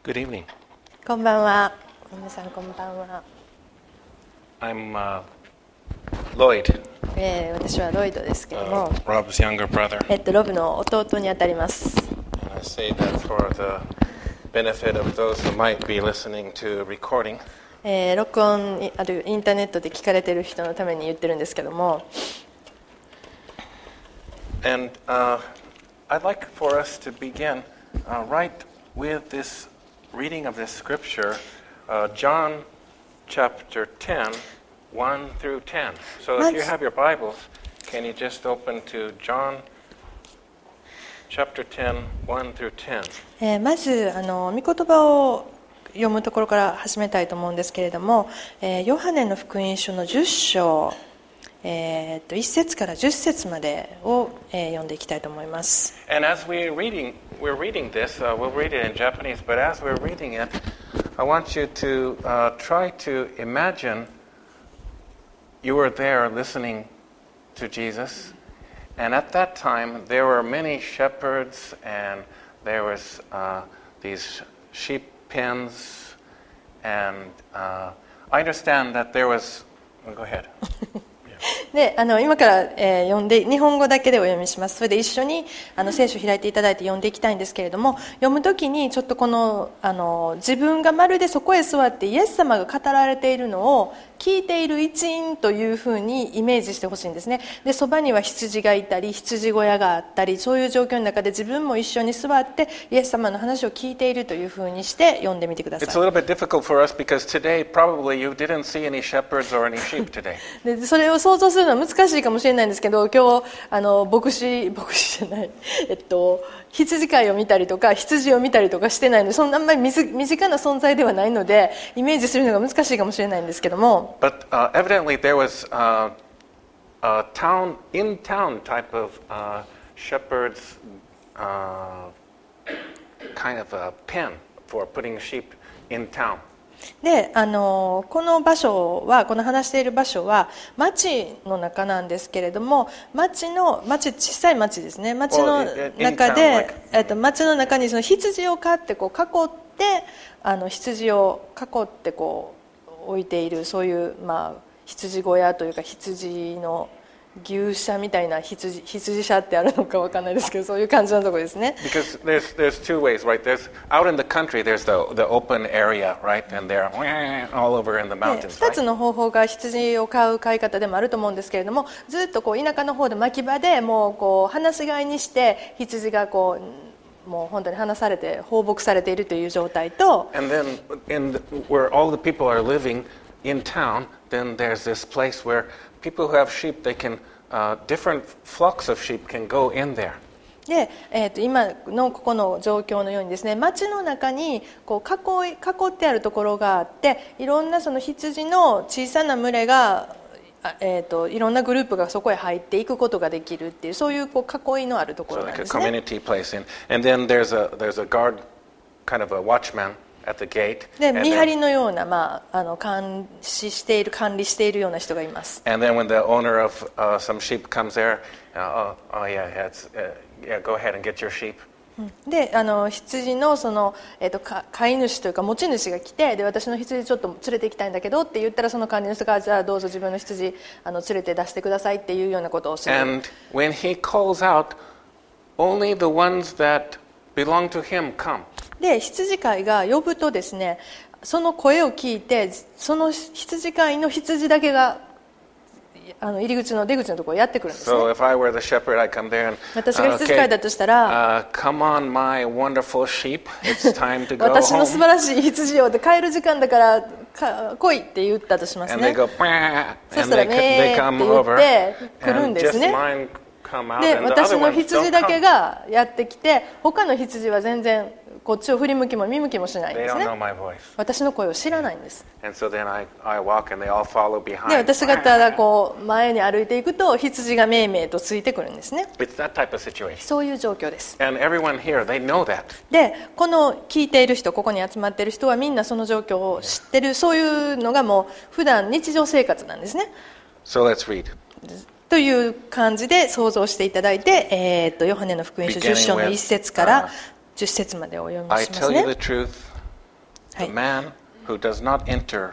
Good evening. こんばんは。皆さんこんばんは。 I'm Lloyd, 私はロイドですけども、 Rob's younger brother. ロブの弟にあたります。 And I say that for the benefit of those who might be listening to a recording. 録音あるインターネットで聞かれている人のために言ってるんですけども、 And I'd like for us to begin right with this reading of this scripture, John chapter 10, 1 through 10. So if you have your Bibles, can you just open to John chapter 10, 1 through 10? まず御言葉を読むところから始めたいと思うんですけれども、ヨハネの福音書の10章、1節から10節までを、読んでいきたいと思います。 And as we're reading this, we'll read it in Japanese, but as we're reading it, I want you to try to imagine you were there listening to Jesus, and at that time there were many shepherds, and there was these sheep pens, and I understand that there was... Go ahead. で今から、読んで日本語だけでお読みします。それで一緒に聖書を開いていただいて読んでいきたいんですけれども、読むときにちょっとこの、自分がまるでそこへ座ってイエス様が語られているのを聞いている一員というふうにイメージしてほしいんですね。で、そばには羊がいたり羊小屋があったり、そういう状況の中で自分も一緒に座ってイエス様の話を聞いているというふうにして読んでみてください。 It's a little bit difficult for us because today probably you didn't see any shepherds or any sheep today. でそれを想像するのは難しいかもしれないんですけど、今日牧師じゃない、羊飼いを見たりとか羊を見たりとかしてないので、そんなあんまり身近な存在ではないのでイメージするのが難しいかもしれないんですけども、 But evidently there was a in-town type of shepherd's kind of a pen for putting sheep in town. でこの場所は、この話している場所は町の中なんですけれども、小さい町ですね。町の中で、町の中にその羊を飼ってこう囲って羊を囲ってこう置いている、そういう、羊小屋というか羊の牛舎みたいな、羊舎ってあるのかわかんないですけど、そういう感じのところですね。 Because there's two ways, right? There's out in the country, there's the open area, right? And they're all over in the mountains, 2つ right? の方法が羊を飼う飼い方でもあると思うんですけれども、ずっとこう田舎の方で牧場でもうこう放し飼いにして羊がこうもう本当に放されて放牧されているという状態と、 And then where all the people are living in town, then there's this place where people who have sheep, they can different flocks of sheep can go in there. で今のここの状況のようにですね、町の中にこう囲ってあるところがあって、いろんなその羊の小さな群れが、いろんなグループがそこへ入っていくことができるっていう、そういうこう囲いのあるところ So なん like a ですね。 community place. And then there's a guard, kind of a watchman at the gate. で And 見 then- 張りのような、管理しているような人がいます。 And then when the owner of some sheep comes there, yeah, go ahead and get your sheep. で羊のその、飼い主というか持ち主が来て、で私の羊ちょっと連れて行きたいんだけどって言ったら、その管理の人がじゃあどうぞ自分の羊連れて出してくださいっていうようなことをする。 And when he calls out, only the ones that belong to him come. で羊飼いが呼ぶとですね、その声を聞いてその羊飼いの羊だけが入り口の出口のところにやってくるんですね。 So if I were the shepherd, I'd come there and 私が羊飼いだとしたら、 come on, my wonderful sheep, it's time to go 私の素 home. 晴らしい羊よって、帰る時間だから来いって言ったとします And they ね。 go, "Bah," そし and たら they ね come ーって言っ over, て来るん and です just ね。 mine come out, で and the 私 other の ones 羊 don't だけ come. がやってきて、他の羊は全然こっちを振り向きも見向きもしないん They です don't know ね。 my voice. 私の声を知らないんです。 And so then I walk and they all follow で behind. 私がただこう前に歩いていくと、羊がめいめいとついてくるんですね。 It's that type of situation. そういう状況です。 And everyone here, they know that. でこの聞いている人、ここに集まっている人はみんなその状況を知ってる、そういうのがもう普段日常生活なんですね。 So let's read. という感じで想像していただいて、ヨハネの福音書10章の1節から10節までお読み I します tell you ね。 the truth, The man who does not enter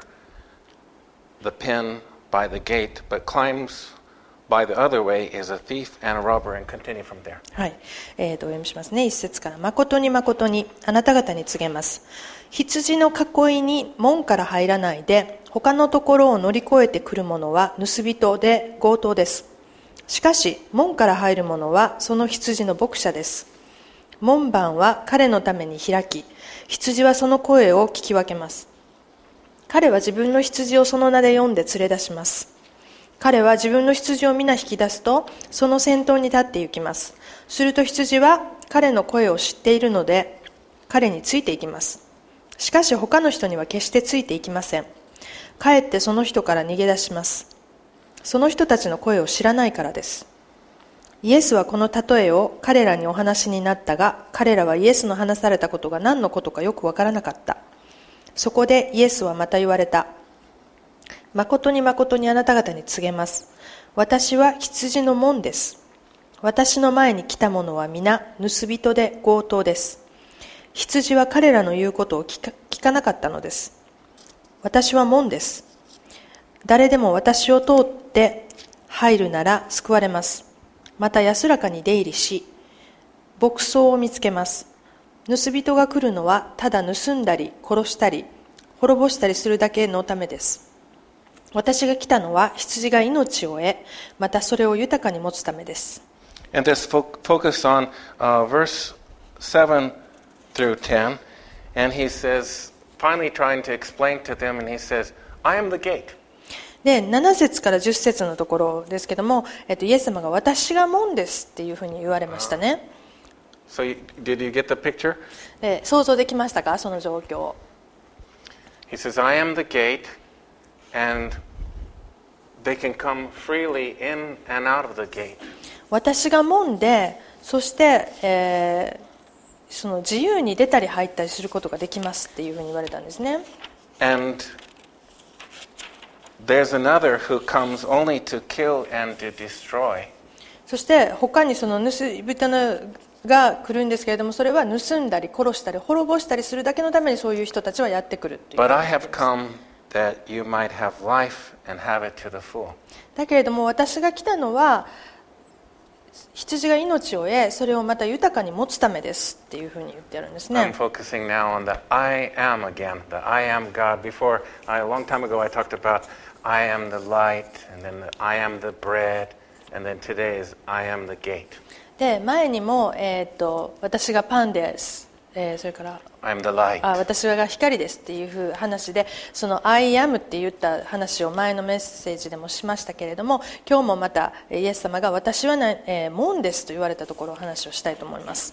the pen by the gate, but climbs by the other way is a thief and a robber, and continue from there. はい、お読みしますね。一節から、誠に誠にあなた方に告げます。羊の囲いに門から入らないで、他のところを乗り越えてくる者は盗人で強盗です。しかし、門から入る者はその羊の牧者です。門番は彼のために開き、羊はその声を聞き分けます。彼は自分の羊をその名で呼んで連れ出します。彼は自分の羊を皆引き出すと、その先頭に立って行きます。すると羊は彼の声を知っているので、彼についていきます。しかし他の人には決してついていきません。かえってその人から逃げ出します。その人たちの声を知らないからです。イエスはこの例えを彼らにお話になったが、彼らはイエスの話されたことが何のことかよくわからなかった。そこでイエスはまた言われた。誠に誠にあなた方に告げます。私は羊の門です。私の前に来た者は皆盗人で強盗です。羊は彼らの言うことを聞かなかったのです。私は門です。誰でも私を通って入るなら救われます。また安らかに出入りし、牧草を見つけます。盗人が来るのはただ盗んだり殺したり滅ぼしたりするだけのためです。私が来たのは羊が命を得、またそれを豊かに持つためです。 And this focus on verse 7 through 10, and he says, finally trying to explain to them, and he says, I am the gate. で、7節から10節のところですけども、イエス様が私が門ですっていうふうに言われましたね。 So did you get the picture? で、想像できましたか、その状況。 He says, I am the gate, and they can come freely in and out of the gate. 私が門で、そして、その自由に出たり入ったりすることができますっていうふうに言われたんですね。 And there's another who comes only to kill and to destroy. そして他にその盗人が来るんですけれども、それは盗んだり殺したり滅ぼしたりするだけのためにそういう人たちはやってくるっていう。 But I have come that you might have life and have it to the full. だけれども私が来たのは羊が命を得、それをまた豊かに持つためですっていうふうに言ってあるんですね。 I'm focusing now on the I am again, the I am God. Before, a long time ago I talked about I am the light, and then I am the bread, and then today is I am the gate. で、前にも、私がパンです、それから I am the light. 私が光ですっていう話で、その I am って言った話を前のメッセージでもしましたけれども、今日もまたイエス様が私は、門ですと言われたところを話をしたいと思います。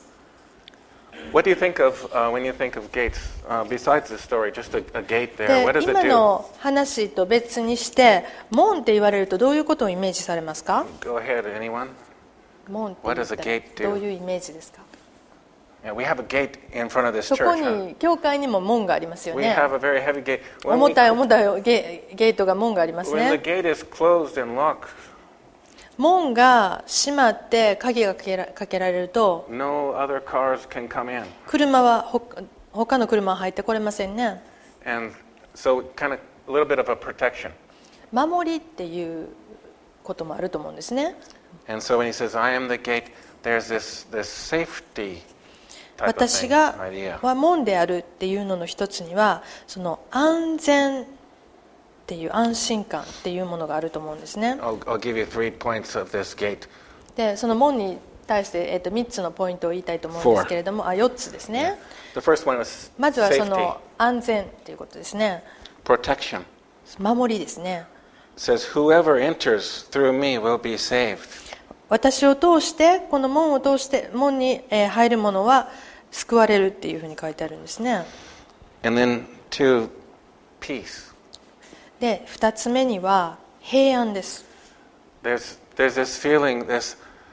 What do you think of when you think of gates? Besides the story, just a gate there. What does it 今 do? の話と別にして門って言われるとどういうことをイメージされますか？ Go ahead, anyone? 門って言ったら What does a gate do? どういうイメージですか？ Yeah, we have a gate in front of this そこ church. Huh? に教会にも門がありますよ We ね。 have a very heavy gate. 重たいゲートが門があります When the ね。 gate is closed and locked, 門が閉まって鍵がかけられると no other cars can come in. 車は他の車は入ってこれませんね。 And so kind of a little bit of a protection. 守りっていうこともあると思うんですね。 And so when he says, I am the gate, there's this safety type of 私 thing, が idea. は門であるっていうのの一つには、その安全っていう安心感っていうものがあると思うんですね。 I'll give you 3 points of this gate. で、その門に対して、3つのポイントを言いたいと思うんですけれども、4つですね。 The first one is まずはそ safety, の安全っていうことですね。 protection. 守りですね。 It says, whoever enters through me will be saved. 私を通してこの門を通して門に入る者は救われるっていうふうに書いてあるんですね。 And then 2, peace. で、2つ目には平安です。 There's this feeling, the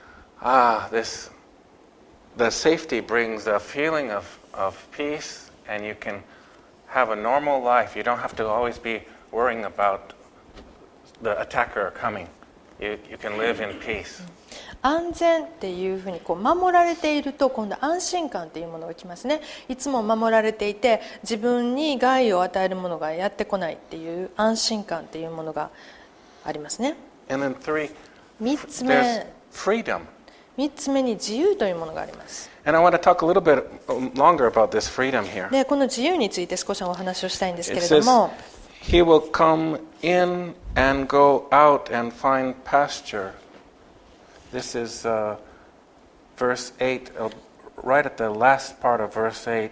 safety brings a feeling of peace, and you can have a normal life. You don't have to always be worrying about the attacker coming. you can live in peace. 安全っていうふうにこう守られていると、今度安心感っていうものがきますね。いつも守られていて、自分に害を与えるものがやってこないっていう安心感っていうものがありますね。 And then 3, 3つ there's 目 freedom. 3つ目に自由というものがあります。 And I want to talk a little bit longer about this freedom here. でこの自由について少しお話をしたいんですけ It れど says, も、 He will come in and go out and find pasture. This is verse 8, right at the last part of verse 8.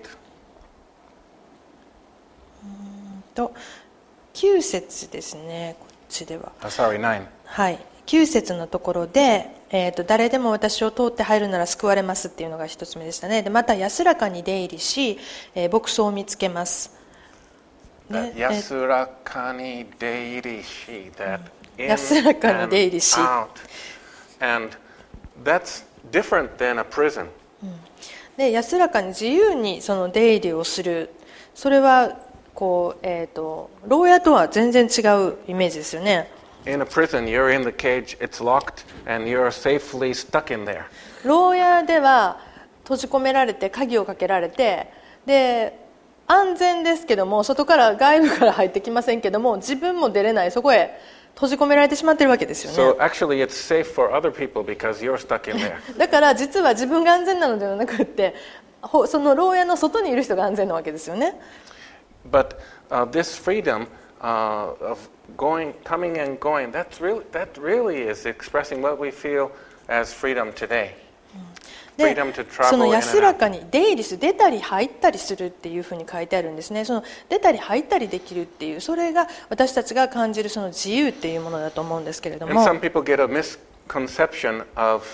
と9節ですね、こっちでは。 Sorry, 9. はい、9節のところで、誰でも私を通って入るなら救われますっていうのが一つ目でしたね。でまた安らかに出入りし、牧草を見つけます。ね、 安らかに出入りし that in 安らかに出入り and し。 out. And that's different than a prison. で安らかに自由にその出入りをする、それはこう、牢屋とは全然違うイメージですよね。 In a prison, you're in the cage, it's locked, and you're safely stuck in there. 牢屋では閉じ込められて鍵をかけられて、で安全ですけども、外から外部から入ってきませんけども、自分も出れない、そこへ閉じ込められてしまっているわけですよ So ね。 actually, it's safe for other people because you're stuck in there. だから実は自分が安全なのではなくって、その牢屋の外にいる人が安全なわけですよね。 But this freedom of coming and going, that really is expressing what we feel as freedom today. で Freedom to そ travel の in 安 and ら out. かに出入りする、出たり入ったりするっていうふうに書いてあるんですね。その出たり入ったりできるっていう、それが私たちが感じるその自由っていうものだと思うんですけれど And も、 some people get a misconception of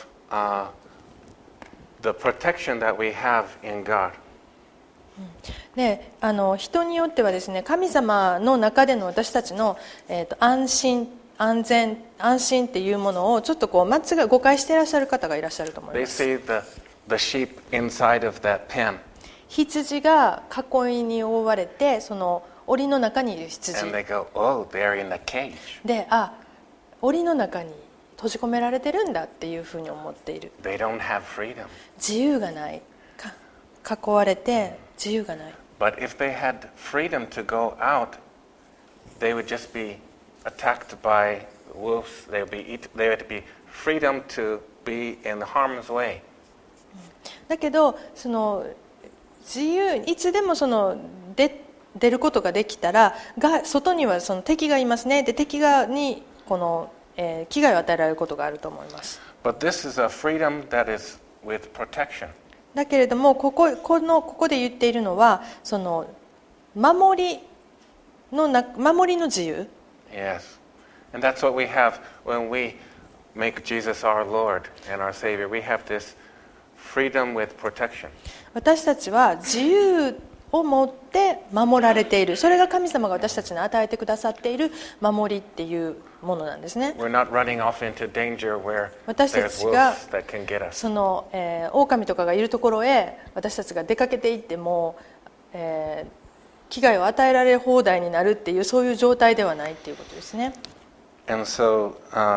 the protection that we have in God. で人によってはですね、神様の中での私たちの、安心安全安心っていうものをちょっとこう誤解していらっしゃる方がいらっしゃると思い They ます。 see the sheep inside of that pen, 羊が囲いに覆われて、その檻の中にいる羊 and they go, "Oh, they're in the cage." で、檻の中に閉じ込められてるんだっていうふうに思っている。 They don't have freedom. 自由がない、囲われて自由がない。 But if they had freedom to go out, they would just be attacked by wolves. They would be freedom to be in harm's way. だけどその自由、いつでもその出ることができたら、外にはその敵がいますね。で敵にこの、危害を与えられることがあると思います。 But this is a freedom that is with protection. だけれどもここで言っているのは、その守りの自由。 Yes. And that's what we have when we make Jesus our Lord and our Savior. We have this freedom with protection. 私たちは自由を持って守られている。それが神様が私たちに与えてくださっている守りっていうものなんですね。 We're not running off into danger where 私た there's ちが wolves that can get us. その、狼とかがいるところへ私たちが出かけていっても、危害を与えられ放題になるっていう、そういう状態ではないっていうことですね。 And so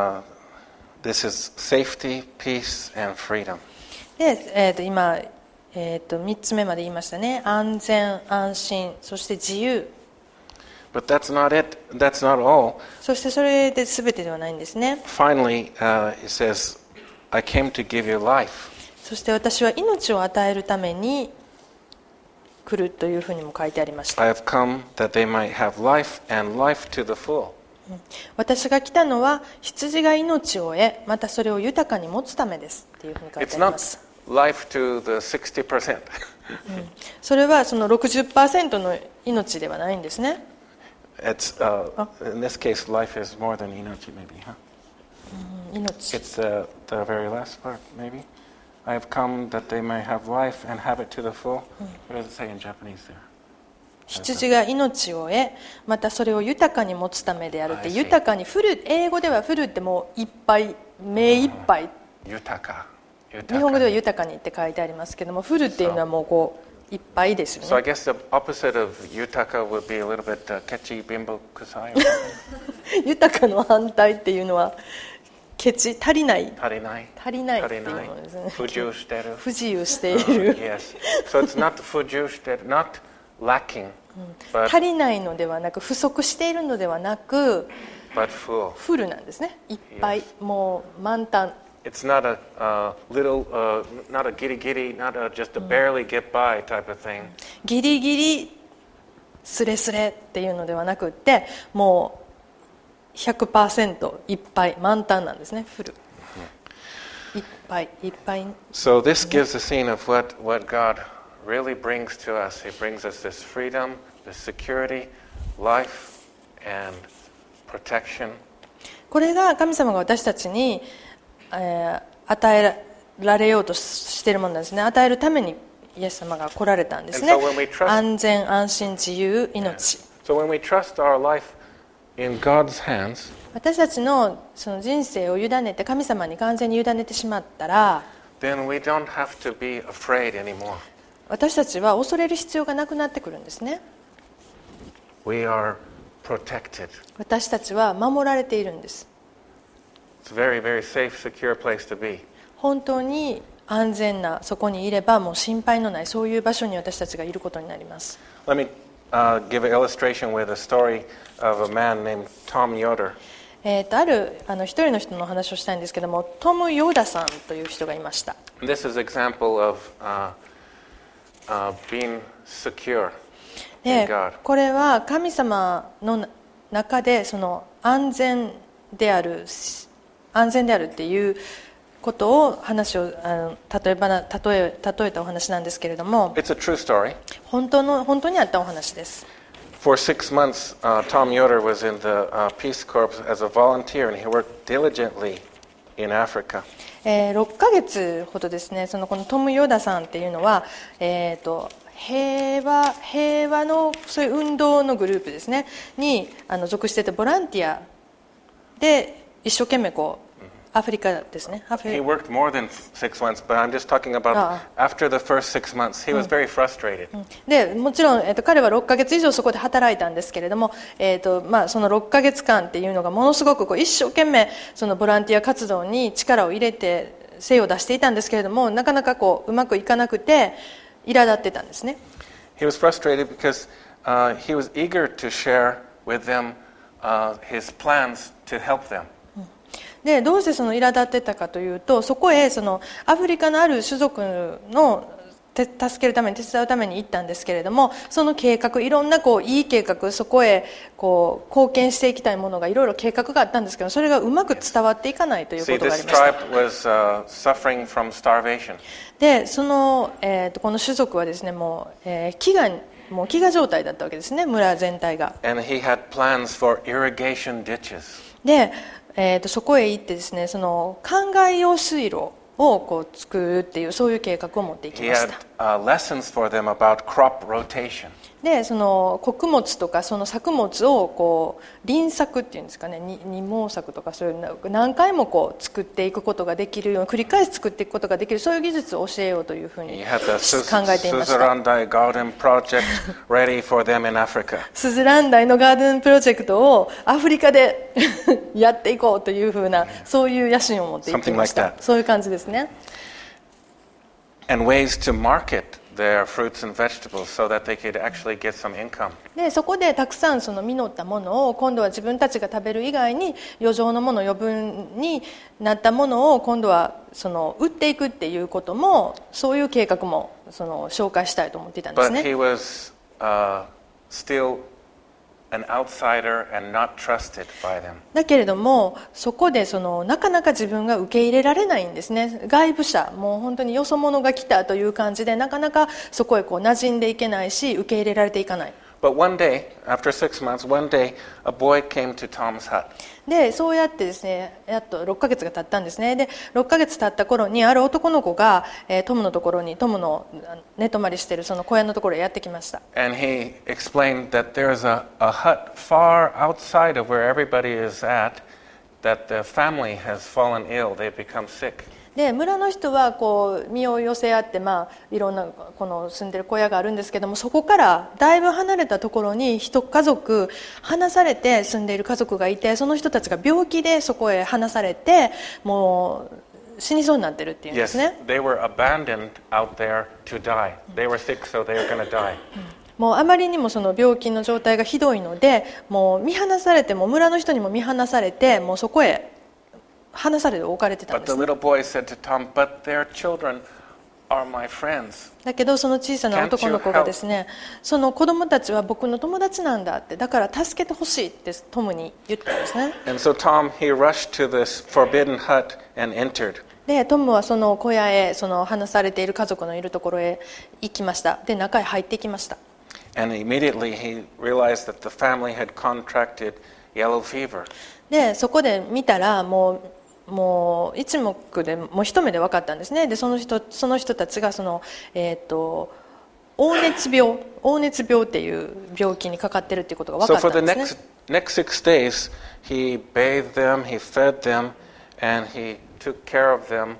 this is safety, peace, and freedom. で、今、3つ目まで言いましたね。安全、安心、そして自由。 But that's not it. That's not all. そしてそれで全てではないんですね。 Finally, it says, I came to give you life. そして私は命を与えるために来るというふうにも書いてありました。 I have come that they might have life and life to the full. 私が来たのは羊が命を得、またそれを豊かに持つためですっていうふうに書いて It's ありま not す。 life to the 60%. それはその 60% の命ではないんですね。 It's in this case, life is more than inochi, maybe, huh? 命。 It's the very last part, maybe. I have come that they may have life and have it to the full. What does it say in Japanese there? 羊が命を得、またそれを豊かに持つためであるって、 I see. 豊かにフル、英語ではフルってもういっぱい、目いっぱい、 Yutaka. 日本語では豊かにって書いてありますけども、フルっていうのはもうこういっぱいですよ So I ね。 guess the opposite of yutaka would be a little bit kechi bimbo kusai or something. 豊かの反対っていうのはケチ、足りない、 足りない、 足りないっていうものですね。 不自由してる。 不自由している。 Yes. So it's not 不自由してる、not lacking, but 足りないのではなく、不足しているのではなく、 full. フルなんですね。いっぱい、もう満タン。 It's not a little, not a giddy giddy, not a just a barely get by type of thing. ギリギリスレスレっていうのではなくって、もう 100% いっぱい満タンなんですね。フル。いっぱいいっぱい。 So this gives a scene of what God really brings to us. He brings us this freedom, this security, life, and protection. これが神様が私たちに、与えられようとしているものなんですね。与えるためにイエス様が来られたんですね。安全、安心、自由、命。 So when we trust our life in God's hands, 私たちのその人生を委ねて神様に完全に委ねてしまったら、 then we don't have to be afraid anymore. 私たちは恐れる必要がなくなってくるんですね。 We are protected. 私たちは守られているんです。 It's a very, very safe, secure place to be. 本当に安全なそこにいればもう心配のないそういう場所に私たちがいることになります。 Let me give an illustration with a story of a man named Tom Yoder. ある一人の人の話をしたいんですけども、トム・ヨーダさんという人がいました。 This is an example of being secure in で God. これは神様の中でその安全であるっていうことを例えたお話なんですけれども、 It's a true story. 本当にあったお話です。 For 6 months, Tom Yoder was in the Peace Corps as a volunteer, and he worked diligently in Africa. 6ヶ月ほどですね、このトム・ヨダさんっていうのは、平和のそういう運動のグループですねに属していて、ボランティアで一生懸命アフリカですね。 He worked more than 6 months, but I'm just talking about after the first 6 months. He was very frustrated. でもちろん、彼は6ヶ月以上そこで働いたんですけれども、その6ヶ月間っていうのがものすごく一生懸命そのボランティア活動に力を入れて精を出していたんですけれども、なかなかうまくいかなくて苛立ってたんですね。 He was frustrated because he was eager to share with them his plans to help them. でどうしてその苛立ってたかというと、そこへそのアフリカのある種族の助けるために手伝うために行ったんですけれども、その計画、いろんないい計画、そこへ貢献していきたいものがいろいろ計画があったんですけど、それがうまく伝わっていかないということがありました。 See, this tribe was suffering from starvation. でこの種族はですね、もう飢餓状態だったわけですね、村全体が。 And he had plans for irrigation ditches. でそこへ行ってですね、その灌漑用水路を作るっていうそういう計画を持っていき He ました。 had lessons for them about crop rotation. でその穀物とかその作物を輪作っていうんですかね、二毛作とかそういう何回も作っていくことができるように、繰り返し作っていくことができる、そういう技術を教えようというふうに He had the 考えていました。 Suzerandai Garden Project ready for them in Africa. スズランダイのガーデンプロジェクトをアフリカでやっていこうというふうな、そういう野心を持っていきました。 Something like that. そういう感じですね。 And ways to market their fruits and vegetables so that they could actually get some income. でそこでたくさんその実ったものを今度は自分たちが食べる以外に余剰のもの、余分になったものを今度は売っていくっていうことも、そういう計画も紹介したいと思っていたんです But ね。 he was still an outsider and not trusted by them. だけれどもそこでなかなか自分が受け入れられないんですね。外部者、もう本当によそ者が来たという感じで、なかなかそこへ馴染んでいけないし、受け入れられていかない。 But one day, after 6 months, one day a boy came to Tom's hut. でそうやってですね、やっと6ヶ月が経ったんですね。で6ヶ月経った頃にある男の子が、トムのところに、トムの寝泊まりしているその小屋のところへやってきました。 And he explained that there's a hut far outside of where everybody is at, that the family has fallen ill, they've become sick. で村の人はこう身を寄せ合って、いろんなこの住んでる小屋があるんですけども、そこからだいぶ離れたところに一家族離されて住んでいる家族がいて、その人たちが病気でそこへ離されてもう死にそうになってるっていうんですね。 Yes, they were abandoned out there to die. They were sick, so they were going to die. もうあまりにもその病気の状態がひどいので、もう見放されて、も村の人にも見放されて、もうそこへ離されて置かれてたん But で the すね。 little boy said to Tom, "But their children are my friends." だけどその小さな男の子がですね、その子供たちは僕の友達なんだって、だから助けてほしいってトムに言ったんですね。 And so Tom, he rushed to this forbidden hut and entered. でトムはその小屋へ、その離されている家族のいるところへ行きました。で中へ入っていきました。 And immediately he realized that the family had contracted yellow fever. でそこで見たらもう一目で、もう一目で分かったんですね。でその人たちがその、黄熱病っていう病気にかかってるっていうことが分か So った for ん the ですね。 next 6 days, he bathed them, he fed them, and he took care of them.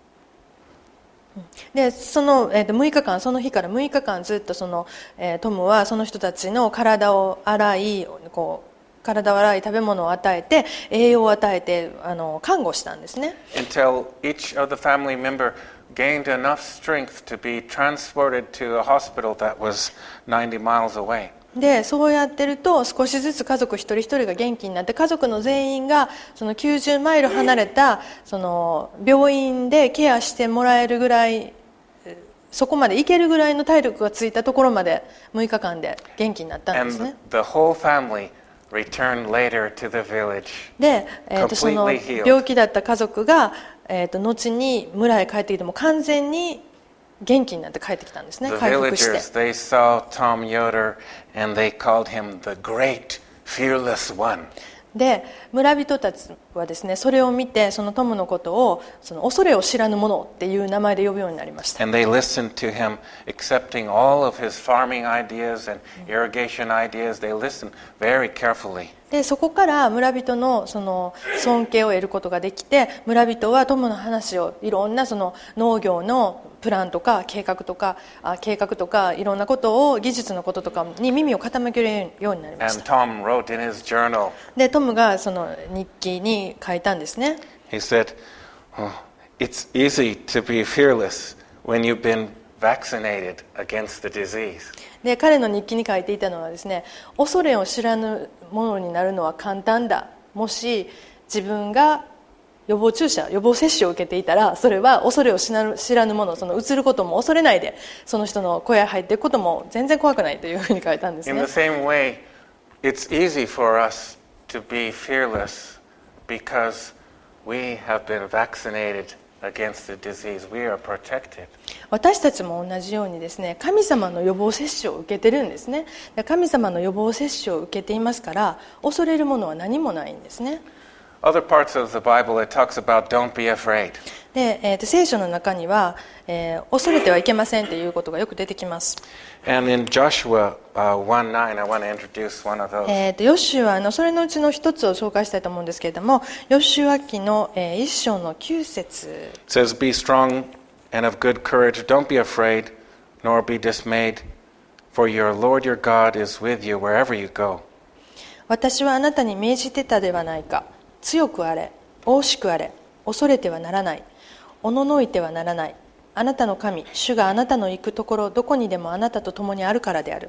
でその、6日間、その日から6日間ずっとその、トムはその人たちの体を洗い食べ物を与えて栄養を与えて看護したんですね。 Until each of the family member gained enough strength to be transported to a hospital that was 90 miles away. でそうやってると少しずつ家族一人一人が元気になって、家族の全員がその90マイル離れたその病院でケアしてもらえるぐらい、そこまで行けるぐらいの体力がついたところまで6日間で元気になったんですね。 And the whole family returned later to the village. で、その completely healed. 病気だった家族が、後に村へ帰ってきても完全に元気になって帰ってきたんですね。 The 回復して。 villagers, they saw Tom Yoder and they called him the great fearless one. で村人たちはですね、それを見てそのトムのことをその恐れを知らぬ者っていう名前で呼ぶようになりました。 And they listened to him, accepting all of his farming ideas and irrigation ideas. They listened very carefully. でそこから村人のその尊敬を得ることができて、村人はトムの話をいろんなその農業のプランとか計画とかいろんなことを、技術のこととかに耳を傾けるようになりまし And た。 Tom wrote in his journal, でトムがその日記に書いたんですね。 he said, "Oh, it's easy to be fearless when you've been vaccinated against the disease." で彼の日記に書いていたのはですね、恐れを知らぬものになるのは簡単だ、もし自分が予防接種を受けていたら、それは恐れを知らぬもの、その移ることも恐れないで、その人の小屋に入っていくことも全然怖くないというふうに書いたんです In ね。 the same way, it's easy for us to be fearless because we have been vaccinated against the disease. We are protected. 私たちも同じようにですね、神様の予防接種を受けてるんですね。神様の予防接種を受けていますから、恐れるものは何もないんですね。 Other parts of the Bible, it talks about don't be afraid. で、聖書の中には、恐れてはいけませんということがよく出てきます。 And in Joshua 1:9, I want to introduce one of those. ヨシュアのそれのうちの一つを紹介したいと思うんですけれども、ヨシュア記の1章の9節。 It says, "Be strong and of good courage. Don't be afraid, nor be dismayed, for your Lord your God is with you wherever you go." 私はあなたに命じてたではないか。強くあれ、大しくあれ、恐れてはならない。おののいてはならない。あなたの神、主があなたの行くところ、どこにでもあなたと共にあるからである。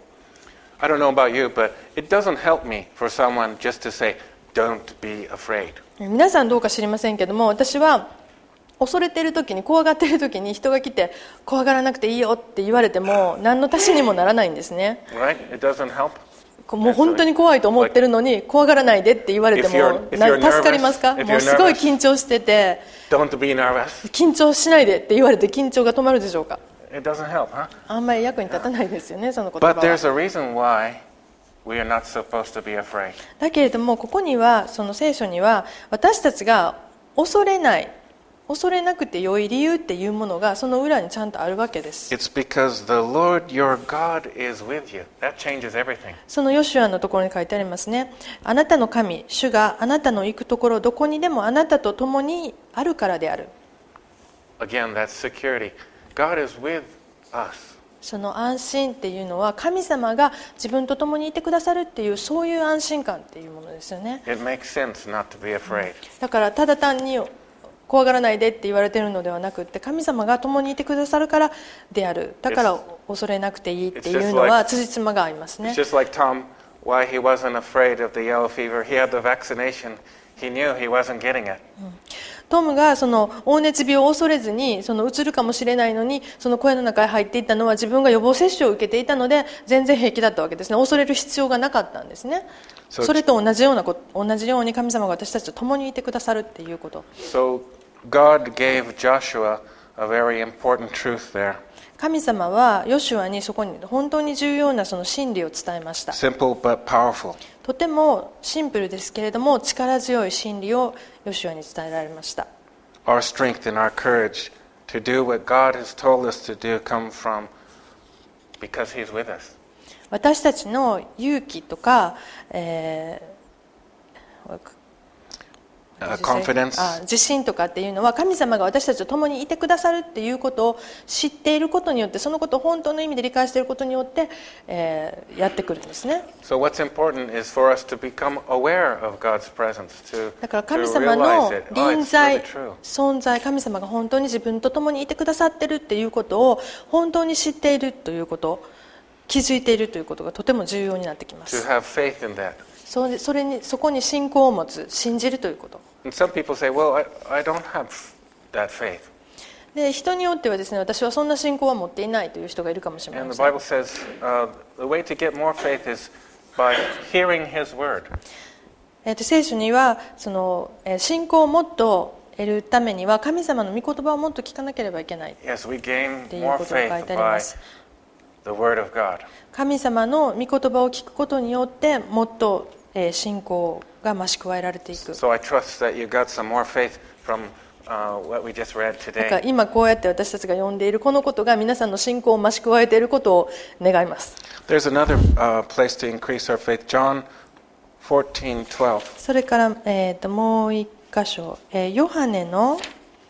I don't know about you, but it doesn't help me for someone just to say, "Don't be afraid." 皆さんどうか知りませんけども、私は恐れている時に、怖がっている時に人が来て怖がらなくていいよって言われても何の足しにもならないんですね。 Right? It doesn't help. もう本当に怖いと思ってるのに怖がらないでって言われても If you're 助かりますか？ nervous, もうすごい緊張してて、 Don't be nervous. 緊張しないでって言われて緊張が止まるでしょうか？ It doesn't help, huh? あんまり役に立たないですよね、その言葉 But there's は。 a reason why we are not supposed to be afraid. だけれどもここには、その聖書には私たちが恐れなくて良い理由っていうものがその裏にちゃんとあるわけです。 It's because the Lord your God is with you. That changes everything. そのヨシュアのところに書いてありますね。あなたの神、主があなたの行くところどこにでもあなたと共にあるからである。 again, that security. God is with us. その安心っていうのは神様が自分と共にいてくださるっていうそういう安心感っていうものですよね。 It makes sense not to be afraid. だからただ単に怖がらないでって言われているのではなくって神様が共にいてくださるからである。だから恐れなくていいっていうのは辻褄が合いますね。 It's just like Tom, why he wasn't afraid of the yellow fever. He had the vaccination. He knew he wasn't getting it. トムがその黄熱病を恐れずにそのうつるかもしれないのにその小屋の中へ入っていったのは自分が予防接種を受けていたので全然平気だったわけですね。恐れる必要がなかったんですね。それと同じように神様が私たちと共にいてくださるっていうこと。 So God gave Joshua a very important truth there. 神様はヨシュアにそこに本当に重要なその真理を伝えました。 Simple but powerful. とてもシンプルですけれども力強い真理をヨシュアに伝えられました。 Our strength and our courage to do what God has told us to do come from because He's with us. 私たちの勇気とか、 confidence. 自信とかっていうのは神様が私たちと共にいてくださるっていうことを知っていることによってそのことを本当の意味で理解していることによって、やってくるんですね。 So what's important is for us to become aware of God's presence, to だから神 realize 様の it. 臨 It's 在 really true. 存在神様が本当に自分と共にいてくださってるっていうことを本当に知っているということ気づいているということがとても重要になってきま To す。 have faith in that. そこに信仰を持つ信じるということ And some people say, well, I don't have that faith. で人によってはですね私はそんな信仰は持っていないという人がいるかもしれま And the せん。 Bible says the way to get more faith is by hearing His word. 聖書にはその信仰をもっと得るためには神様の御言葉をもっと聞かなければいけない Yes, we gain っていう more ことが書い faith てありま by す。 the word of God. 神様の御言葉を聞くことによってもっと信仰が増し加えられていく。 So I trust that you got some more faith from what we just read だから today. 今こうやって私たちが読んでいるこのことが皆さんの信仰を増し加えていることを願います。 There's another place to increase our faith. John 14:12. それから、もう一箇所、ヨハネの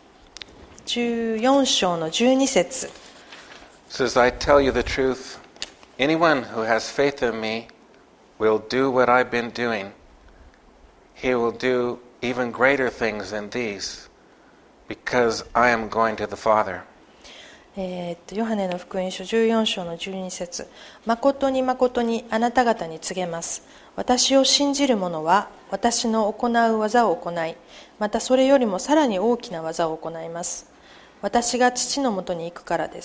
14章の12節 says, I tell you the truth. Anyone who has faith in me will do what I've been doing. He will do even greater things than these, because I am going to the Father. ヨハネの福音書14章の12節誠に誠にあなた方に告げます。私を信じる者は私の行う技を行い、またそれよりもさらに大きな技を行います。私が父のもとに行くからです。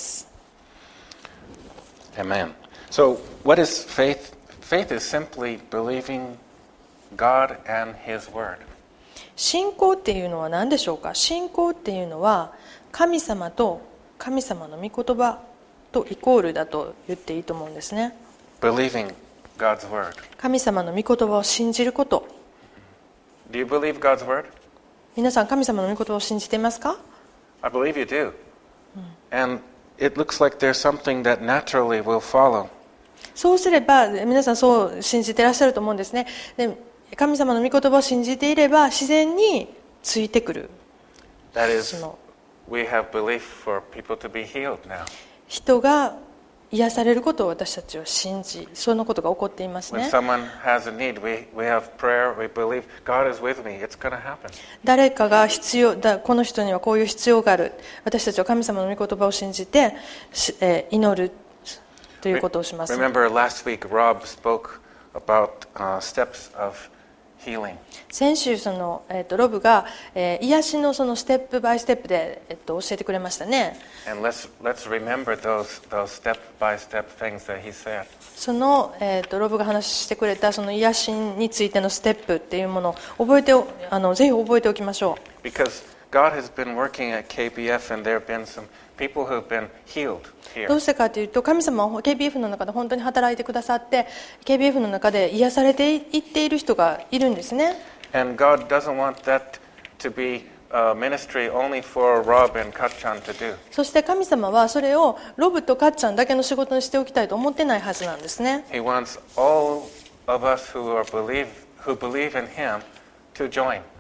Amen. So, what is faith? Faith is simply believing God and His Word. 信仰っていうのは何でしょうか。信仰っていうのは神様と神様の御言葉とイコールだと言っていいと思うんですね。 Believing God's Word. 神様の御言葉を信じること。 Do you believe God's Word? 皆さん神様の御言葉を信じていますか？ I believe you do. And it looks like there's something that naturally will follow. そうすれば皆さんそう信じていらっしゃると思うんですね。で神様の御言葉を信じていれば自然についてくる。 That is, その we have belief for people to be healed now. 人が癒されることを私たちは信じ、そのことが起こっています When ね。 someone has a need, we have prayer, we believe God is with me. It's going to happen. 誰かがこの人にはこういう必要がある。私たちは神様の御言葉を信じて、祈るということをします。 Remember last week, Rob spoke about steps of healing. 先週ロブが、癒しのそのステップバイステップで、教えてくれましたね。 And let's remember those step by step things that he said. その、ロブが話してくれたその癒しについてのステップっていうものをぜひ覚えておきましょう。 Because God has been working at KBF and there have been some people who have been healed here. どうしてかというと神様は KBF の中で本当に働いてくださって KBF の中で癒されていっている人がいるんですね。 And God doesn't want that to be a ministry only for Rob and Katchan to do. そして神様はそれをロブとカッチャンだけの仕事にしておきたいと思ってないはずなんですね。 He wants all of us who believe in Him to join.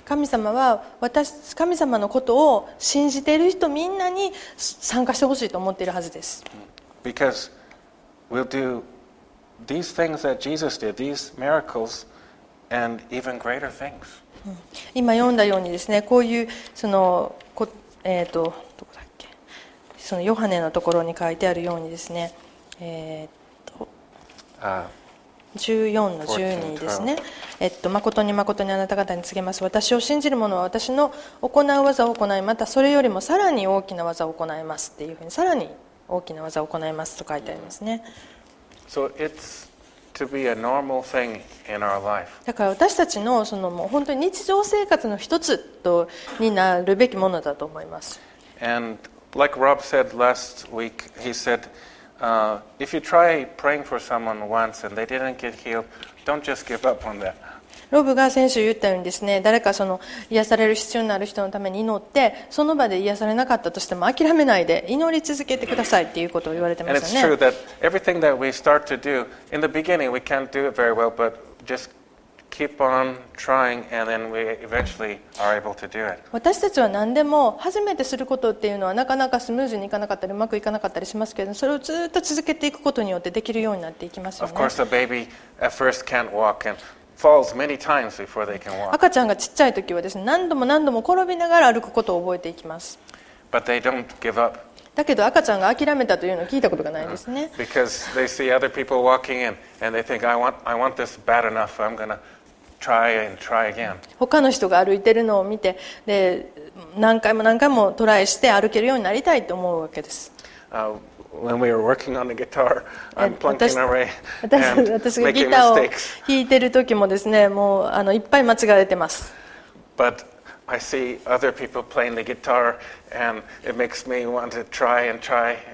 神様は神様のことを信じている人みんなに参加してほしいと思っているはずです。 Because we'll do these things that Jesus did, these miracles, and even greater things. 今読んだようにですね、こういうどこだっけ、そのヨハネのところに書いてあるようにですね、14の12ですね。誠に誠にあなた方に告げます。私を信じる者は私の行う技を行い、またそれよりもさらに大きな技を行いますっていうふうに、さらに大きな技を行いますと書いてありますね。 So it's to be a normal thing in our life. だから私たちのもう本当に日常生活の一つになるべきものだと思います。 And like Rob said last week, he said,if you try praying for someone once and they didn't get healed, don't just give up on that. ロブが先週言ったようにですね、誰か癒される必要のある人のために祈って、その場で癒されなかったとしても諦めないで祈り続けてくださいっていうことを言われてま And す it's よ true ね。 that everything that we start to do, in the beginning we can't do it very well, but just keep on trying and then we eventually are able to do it. 私たちは何でも初めてすることっていうのはなかなかスムーズにいかなかったりうまくいかなかったりしますけれども、それをずっと続けていくことによってできるようになっていきますよ Of ね。 course, a baby at first can't walk and falls many times before they can walk. 赤ちゃんがちっちゃい時はですね、何度も何度も転びながら歩くことを覚えていきます。 But they don't give up だけど赤ちゃんが諦めたというのを聞いたことがないですね。 because they see other people walking in and they think, I want this bad enough, I'm going to try and try again. 他の人が歩いてるのを見て、で何回も何回もトライして歩けるようになりたいと思うわけです。 When we were working on the guitar, I'm plunking away 私 and がギ making ターを mistakes. 弾いてる時もですね、もういっぱい間違えてます。 But I see other people playing the guitar and it makes me want to try and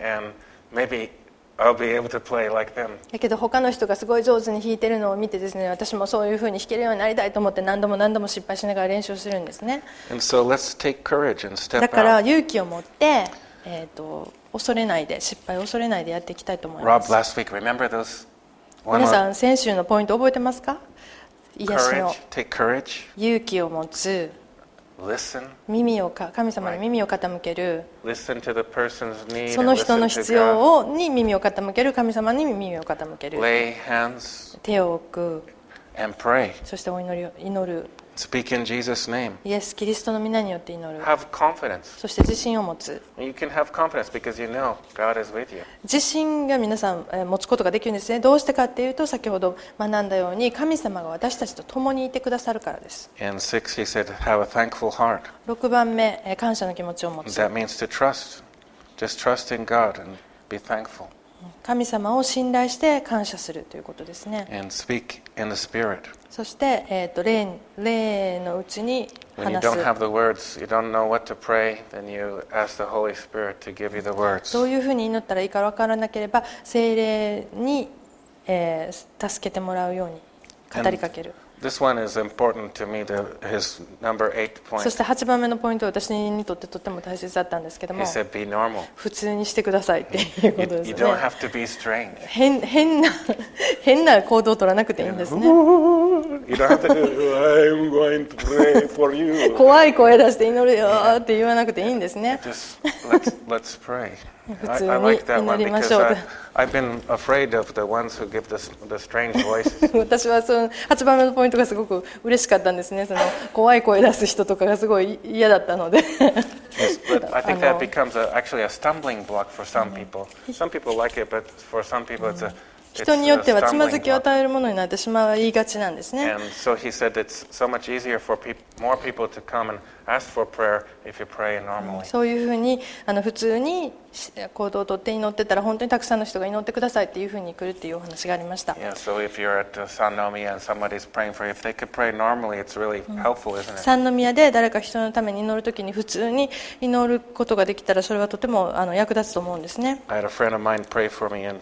maybe I'll be able to play like them. だけど他の人がすごい上手に弾いてるのを見てですね、私もそういう風に弾けるようになりたいと思って何度も何度も失敗しながら練習するんですね。 And so let's take courage and だ step から out. 勇気を持って、恐れないで、失敗を恐れないでやっていきたいと思いま Rob, す。 last week, remember those 皆さん先週のポイント覚えてますか？癒しの take courage, 勇気を持つ、 listen 神様に耳を傾ける、 to the person's need そ and の人の listen 必 to 要 God, に耳を傾ける、神様に耳を傾ける、 lay hands 手を置く、 and pray. そしてお祈る、 Speak in Jesus' name. イエス・キリストの皆によって祈る、 Have confidence. そして自信を持つ。 You can have confidence because you know God is with you. 自信が皆さん持つことができるんですね。どうしてかっていうと、先ほど学んだように神様が私たちと共にいてくださるからです。 In 6, he said, have a thankful heart. 6番目、感謝の気持ちを持つ。 That means to trust. Just trust in God and be thankful. 神様を信頼して感謝するということですね。 And speak in the Spirit. そして、霊のうちに When you 話す。 don't have the words, you don't know what to pray, then you ask the Holy Spirit to give you the words. どういうふうに祈ったらいいか分からなければ、聖霊に、助けてもらうように語りかける。 This one is important to me, his number 8 point. そして8番目のポイントは私にとってとっても大切だったんですけど He も、 said, be normal. 普通にしてくださいっていうことです You よ don't ね。 have to be strange. 変な行動を取らなくていいんですね。 You don't have to do, I'm going to pray for you. 怖い声出して祈るよって言わなくていいんですね。 Just let's pray. 普通に I like that one 祈りま because しょうと。 I've been afraid of the ones who give the strange voices. 私はその8番目のポイントがすごく嬉しかったんですね。その怖い声出す人とかがすごい嫌だったので。 Yes, but I think that becomes actually a stumbling block for some people. Some people like it, but for some people it's a 人によってはつまず stumbling きを block. 与えるものになってしまいがちなんですね。 And so he said it's so much easier for more people to come and ask for prayer if you pray normally. そういうふうに普通に行動をとって祈ってたら本当にたくさんの人が祈ってくださいっていうふうに来るっていうお話がありました。 Yeah, so if you're at San Nomi and somebody's praying for you, if they could pray normally, it's really helpful, isn't it? 三宮で誰か人のために祈るときに普通に祈ることができたらそれはとても役立つと思うんですね。 I had a friend of mine pray for me in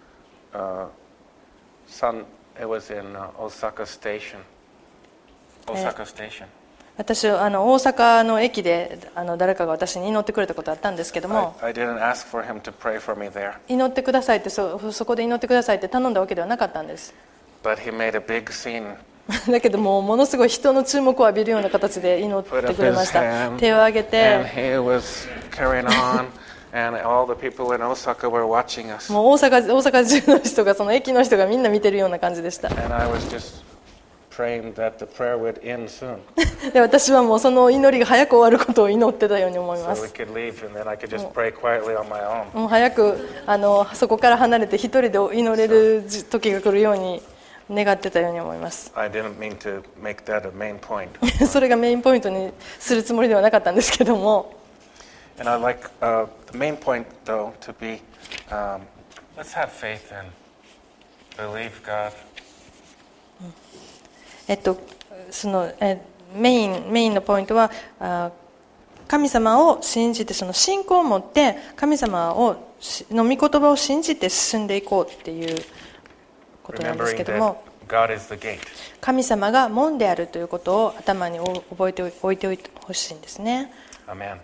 it was in Osaka Station. Osaka Station. 私大阪の駅で誰かが私に祈ってくれたことあったんですけども、 I didn't ask for him to pray for me there, 祈ってくださいってそこで祈ってくださいって頼んだわけではなかったんです。 but he made a big scene だけどもものすごい人の注目を浴びるような形で祈ってくれました。手を挙げて and he was carrying on and all the people in Osaka were watching us. もう大阪中の人がその駅の人がみんな見てるような感じでした。 And I was just praying that the prayer would end soon で私はもうその祈りが早く終わることを祈ってたように思いま so we す。 could leave and then I could just pray quietly on my own. もう早くそこから離れて一人で祈れる時が来るように願ってたように思います。 I didn't mean to make that a main point. それがメインポイントにするつもりではなかったんですけども、 And I'd like the main point though to be let's have faith and believe God. そのメインのポイントは神様を信じて、その信仰を持って神様の御言葉を信じて進んでいこうっていうことなんですけども、 God is the gate. 神様が門であるということを頭に覚えておいてほしいんですね。 Amen.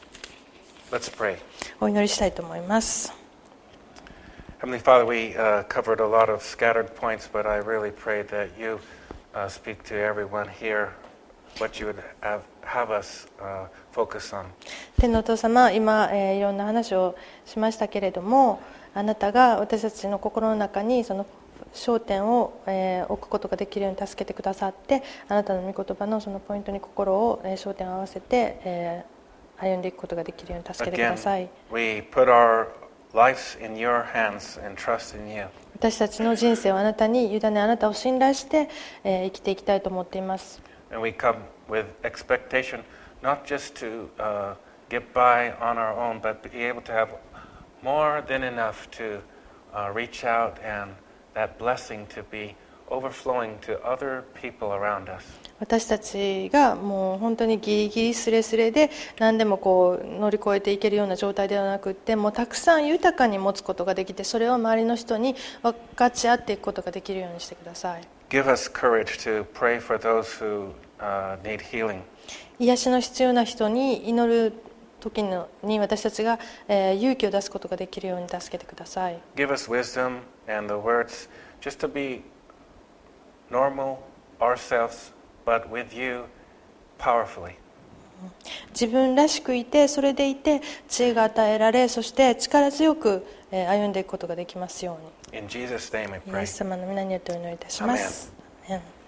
Let's pray. お祈りしたいと思います。 Heavenly Father, we covered a lot of scattered points, but I really pray that you speak to everyone here what you would have us focus on. 天のお父様、今、いろんな話をしましたけれども、あなたが私たちの心の中にその焦点を、置くことができるように助けてくださって、あなたの御言葉のそのポイントに心を、焦点を合わせて、歩んでいくことができるように助けてください。 We put our lives in your hands and trust in you. 私たちの人生をあなたに委ね、あなたを信頼して、生きていきたいと思っています。 And we come with expectation not just to get by on our own, but be able to have more than enough to reach out and that blessing to be overflowing to other people around us. 私たちがもう本当にギリギリスレスレで何でもこう乗り越えていけるような状態ではなくって、もうたくさん豊かに持つことができて、それを周りの人に分かち合っていくことができるようにしてください。 Give us courage to pray for those who need healing. 癒しの必要な人に祈る時に私たちが、勇気を出すことができるように助けてください。 Give us wisdom and the words just to be normal ourselves, but with you powerfully. 自分らしくいて、それでいて知恵が与えられ、そして力強く歩んでいくことができますように。 In Jesus' name I イエ pray. ス様の皆によってお祈りいたします。アメン。